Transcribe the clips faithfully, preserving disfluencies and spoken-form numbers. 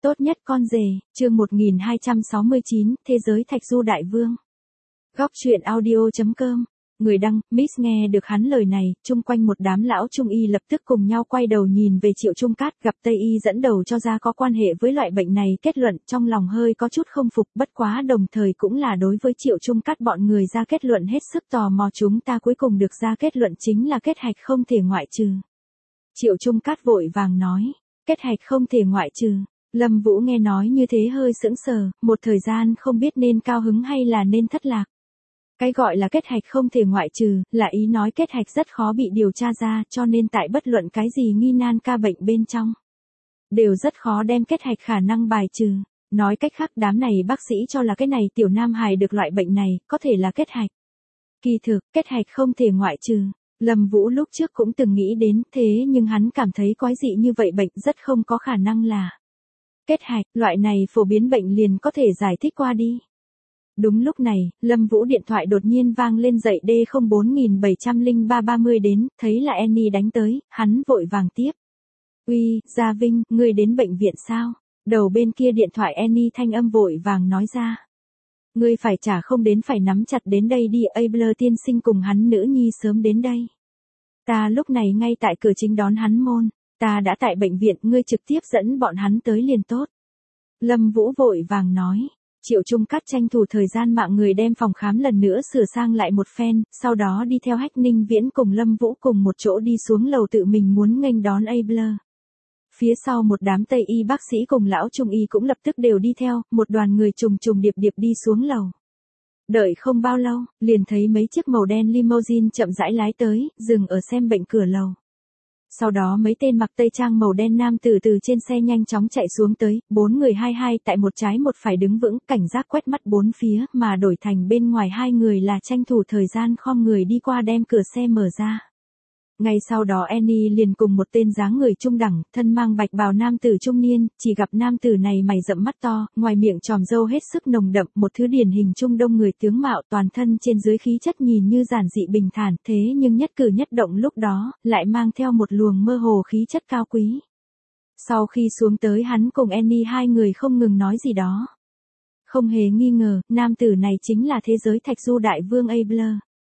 Tốt nhất con rể, chương một nghìn hai trăm sáu mươi chín, Thế giới Thạch Du Đại Vương. Góc truyện audio.com. Người đăng, Miss nghe được hắn lời này, chung quanh một đám lão trung y lập tức cùng nhau quay đầu nhìn về Triệu Trung Cát, gặp Tây y dẫn đầu cho ra có quan hệ với loại bệnh này, kết luận trong lòng hơi có chút không phục, bất quá đồng thời cũng là đối với Triệu Trung Cát bọn người ra kết luận hết sức tò mò. Chúng ta cuối cùng được ra kết luận chính là kết hạch không thể ngoại trừ. Triệu Trung Cát vội vàng nói, kết hạch không thể ngoại trừ. Lâm Vũ nghe nói như thế hơi sững sờ, một thời gian không biết nên cao hứng hay là nên thất lạc. Cái gọi là kết hạch không thể ngoại trừ, là ý nói kết hạch rất khó bị điều tra ra, cho nên tại bất luận cái gì nghi nan ca bệnh bên trong, đều rất khó đem kết hạch khả năng bài trừ. Nói cách khác, đám này bác sĩ cho là cái này tiểu nam hài được loại bệnh này, có thể là kết hạch. Kỳ thực, kết hạch không thể ngoại trừ. Lâm Vũ lúc trước cũng từng nghĩ đến, thế nhưng hắn cảm thấy quái dị như vậy bệnh rất không có khả năng là kết hạch, loại này phổ biến bệnh liền có thể giải thích qua đi. Đúng lúc này, Lâm Vũ điện thoại đột nhiên vang lên, dậy D không bốn bảy không ba ba mươi đến, thấy là Annie đánh tới, hắn vội vàng tiếp. Uy, Gia Vinh, ngươi đến bệnh viện sao? Đầu bên kia điện thoại Annie thanh âm vội vàng nói ra. Ngươi phải trả không đến phải nắm chặt đến đây đi, Abler tiên sinh cùng hắn nữ nhi sớm đến đây. Ta lúc này ngay tại cửa chính đón hắn môn. Ta đã tại bệnh viện, ngươi trực tiếp dẫn bọn hắn tới liền tốt. Lâm Vũ vội vàng nói. Triệu Trung Cát tranh thủ thời gian mạng người đem phòng khám lần nữa sửa sang lại một phen, sau đó đi theo Hách Ninh Viễn cùng Lâm Vũ cùng một chỗ đi xuống lầu, tự mình muốn nghênh đón Abler. Phía sau một đám Tây y bác sĩ cùng lão Trung y cũng lập tức đều đi theo, một đoàn người trùng trùng điệp điệp đi xuống lầu. Đợi không bao lâu, liền thấy mấy chiếc màu đen limousine chậm rãi lái tới, dừng ở xem bệnh cửa lầu. Sau đó mấy tên mặc tây trang màu đen nam tử từ trên xe nhanh chóng chạy xuống tới, bốn người hai hai tại một trái một phải đứng vững, cảnh giác quét mắt bốn phía, mà đổi thành bên ngoài hai người là tranh thủ thời gian khom người đi qua đem cửa xe mở ra. Ngay sau đó Annie liền cùng một tên dáng người trung đẳng, thân mang bạch bào nam tử trung niên, chỉ gặp nam tử này mày rậm mắt to, ngoài miệng tròm râu hết sức nồng đậm, một thứ điển hình Trung Đông người tướng mạo, toàn thân trên dưới khí chất nhìn như giản dị bình thản, thế nhưng nhất cử nhất động lúc đó, lại mang theo một luồng mơ hồ khí chất cao quý. Sau khi xuống tới, hắn cùng Annie hai người không ngừng nói gì đó. Không hề nghi ngờ, nam tử này chính là thế giới Thạch Du Đại Vương Abler.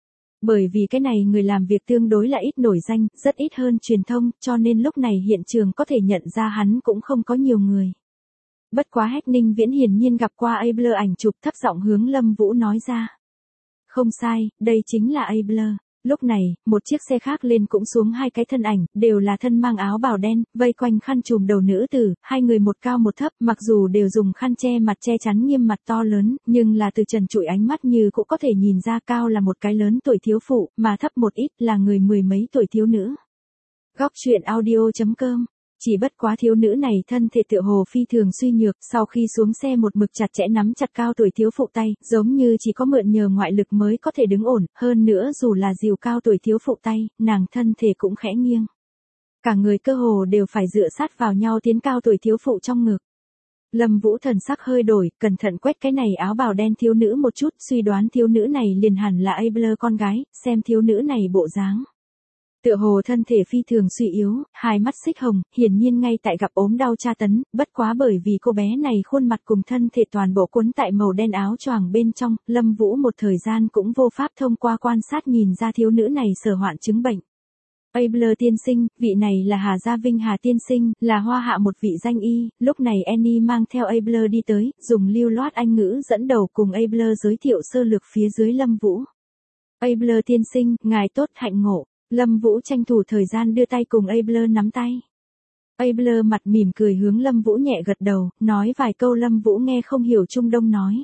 Bởi vì cái này người làm việc tương đối là ít nổi danh, rất ít hơn truyền thông, cho nên lúc này hiện trường có thể nhận ra hắn cũng không có nhiều người. Bất quá Hách Ninh Viễn hiển nhiên gặp qua Abler ảnh chụp, thấp giọng hướng Lâm Vũ nói ra. Không sai, đây chính là Abler. Lúc này, một chiếc xe khác lên cũng xuống hai cái thân ảnh, đều là thân mang áo bào đen, vây quanh khăn trùm đầu nữ tử, hai người một cao một thấp, mặc dù đều dùng khăn che mặt che chắn nghiêm mặt to lớn, nhưng là từ trần trụi ánh mắt như cũng có thể nhìn ra cao là một cái lớn tuổi thiếu phụ, mà thấp một ít là người mười mấy tuổi thiếu nữ. Góc truyện audio.com. Chỉ bất quá thiếu nữ này thân thể tựa hồ phi thường suy nhược, sau khi xuống xe một mực chặt chẽ nắm chặt cao tuổi thiếu phụ tay, giống như chỉ có mượn nhờ ngoại lực mới có thể đứng ổn, hơn nữa dù là dìu cao tuổi thiếu phụ tay, nàng thân thể cũng khẽ nghiêng. Cả người cơ hồ đều phải dựa sát vào nhau tiến cao tuổi thiếu phụ trong ngực. Lâm Vũ thần sắc hơi đổi, cẩn thận quét cái này áo bào đen thiếu nữ một chút, suy đoán thiếu nữ này liền hẳn là Abler con gái, xem thiếu nữ này bộ dáng. Tựa hồ thân thể phi thường suy yếu, hai mắt xích hồng, hiển nhiên ngay tại gặp ốm đau tra tấn, bất quá bởi vì cô bé này khuôn mặt cùng thân thể toàn bộ cuốn tại màu đen áo choàng bên trong, Lâm Vũ một thời gian cũng vô pháp thông qua quan sát nhìn ra thiếu nữ này sở hoạn chứng bệnh. Abler tiên sinh, vị này là Hà Gia Vinh Hà tiên sinh, là Hoa Hạ một vị danh y, lúc này Annie mang theo Abler đi tới, dùng lưu loát Anh ngữ dẫn đầu cùng Abler giới thiệu sơ lược phía dưới Lâm Vũ. Abler tiên sinh, ngài tốt, hạnh ngộ. Lâm Vũ tranh thủ thời gian đưa tay cùng Abler nắm tay. Abler mặt mỉm cười hướng Lâm Vũ nhẹ gật đầu, nói vài câu Lâm Vũ nghe không hiểu Trung Đông nói.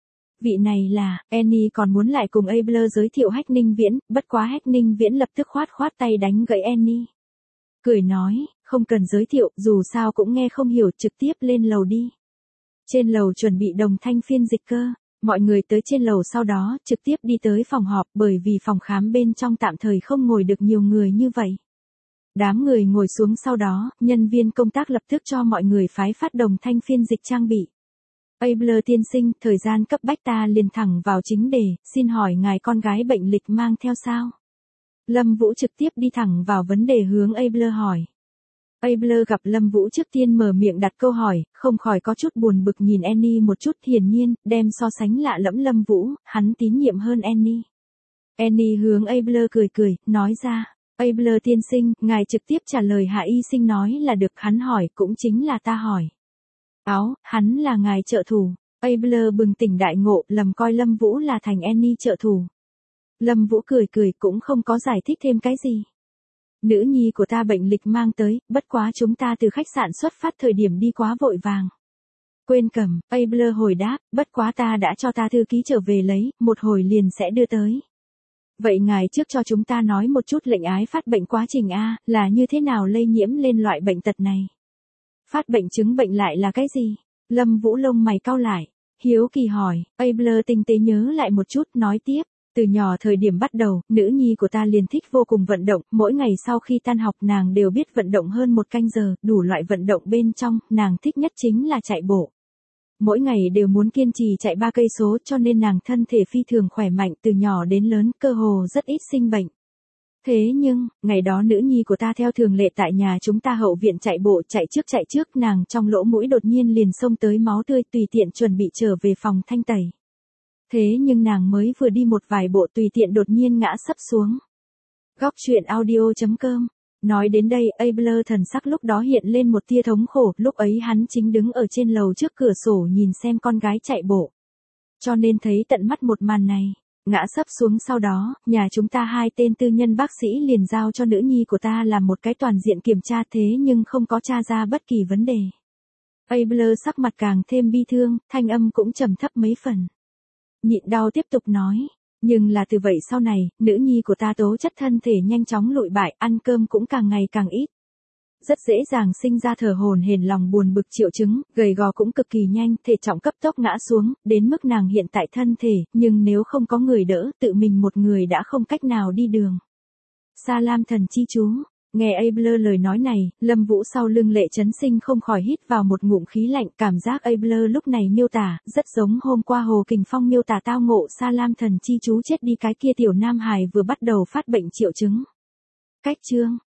Vị này là, Annie còn muốn lại cùng Abler giới thiệu Hách Ninh Viễn, bất quá Hách Ninh Viễn lập tức khoát khoát tay đánh gãy Annie. Cười nói, không cần giới thiệu, dù sao cũng nghe không hiểu, trực tiếp lên lầu đi. Trên lầu chuẩn bị đồng thanh phiên dịch cơ. Mọi người tới trên lầu sau đó, trực tiếp đi tới phòng họp, bởi vì phòng khám bên trong tạm thời không ngồi được nhiều người như vậy. Đám người ngồi xuống sau đó, nhân viên công tác lập tức cho mọi người phái phát đồng thanh phiên dịch trang bị. Abler tiên sinh, thời gian cấp bách ta liền thẳng vào chính đề, xin hỏi ngài con gái bệnh lịch mang theo sao? Lâm Vũ trực tiếp đi thẳng vào vấn đề hướng Abler hỏi. Abler gặp Lâm Vũ trước tiên mở miệng đặt câu hỏi, không khỏi có chút buồn bực nhìn Annie một chút, hiển nhiên, đem so sánh lạ lẫm Lâm Vũ, hắn tín nhiệm hơn Annie. Annie hướng Abler cười cười, nói ra, Abler tiên sinh, ngài trực tiếp trả lời Hạ Y Sinh nói là được, hắn hỏi cũng chính là ta hỏi. Áo, hắn là ngài trợ thủ. Abler bừng tỉnh đại ngộ, lầm coi Lâm Vũ là thành Annie trợ thủ. Lâm Vũ cười cười cũng không có giải thích thêm cái gì. Nữ nhi của ta bệnh lịch mang tới, bất quá chúng ta từ khách sạn xuất phát thời điểm đi quá vội vàng. Quên cầm, Abler hồi đáp, bất quá ta đã cho ta thư ký trở về lấy, một hồi liền sẽ đưa tới. Vậy ngài trước cho chúng ta nói một chút lệnh ái phát bệnh quá trình A, là như thế nào lây nhiễm lên loại bệnh tật này? Phát bệnh chứng bệnh lại là cái gì? Lâm Vũ lông mày cau lại, hiếu kỳ hỏi, Abler tinh tế nhớ lại một chút, nói tiếp. Từ nhỏ thời điểm bắt đầu, nữ nhi của ta liền thích vô cùng vận động, mỗi ngày sau khi tan học nàng đều biết vận động hơn một canh giờ, đủ loại vận động bên trong, nàng thích nhất chính là chạy bộ. Mỗi ngày đều muốn kiên trì chạy ba cây số, cho nên nàng thân thể phi thường khỏe mạnh, từ nhỏ đến lớn, cơ hồ rất ít sinh bệnh. Thế nhưng, ngày đó nữ nhi của ta theo thường lệ tại nhà chúng ta hậu viện chạy bộ, chạy trước chạy trước, nàng trong lỗ mũi đột nhiên liền xông tới máu tươi, tùy tiện chuẩn bị trở về phòng thanh tẩy. Thế nhưng nàng mới vừa đi một vài bộ tùy tiện đột nhiên ngã sấp xuống. Góc truyện audio chấm com. Nói đến đây, Abler thần sắc lúc đó hiện lên một tia thống khổ, lúc ấy hắn chính đứng ở trên lầu trước cửa sổ nhìn xem con gái chạy bộ. Cho nên thấy tận mắt một màn này, ngã sấp xuống sau đó, nhà chúng ta hai tên tư nhân bác sĩ liền giao cho nữ nhi của ta làm một cái toàn diện kiểm tra, thế nhưng không có tra ra bất kỳ vấn đề. Abler sắc mặt càng thêm bi thương, thanh âm cũng trầm thấp mấy phần. Nhịn đau tiếp tục nói, nhưng là từ vậy sau này, nữ nhi của ta tố chất thân thể nhanh chóng lụi bại, ăn cơm cũng càng ngày càng ít. Rất dễ dàng sinh ra thở hổn hển, lòng buồn bực triệu chứng, gầy gò cũng cực kỳ nhanh, thể trọng cấp tốc ngã xuống, đến mức nàng hiện tại thân thể, nhưng nếu không có người đỡ, tự mình một người đã không cách nào đi đường. Sa Lam thần chi chú. Nghe Abler lời nói này, Lâm Vũ sau lưng Lệ Chấn Sinh không khỏi hít vào một ngụm khí lạnh, cảm giác Abler lúc này miêu tả, rất giống hôm qua Hồ Kình Phong miêu tả tao ngộ Sa Lam thần chi chú chết đi cái kia tiểu nam hài vừa bắt đầu phát bệnh triệu chứng. Cách chương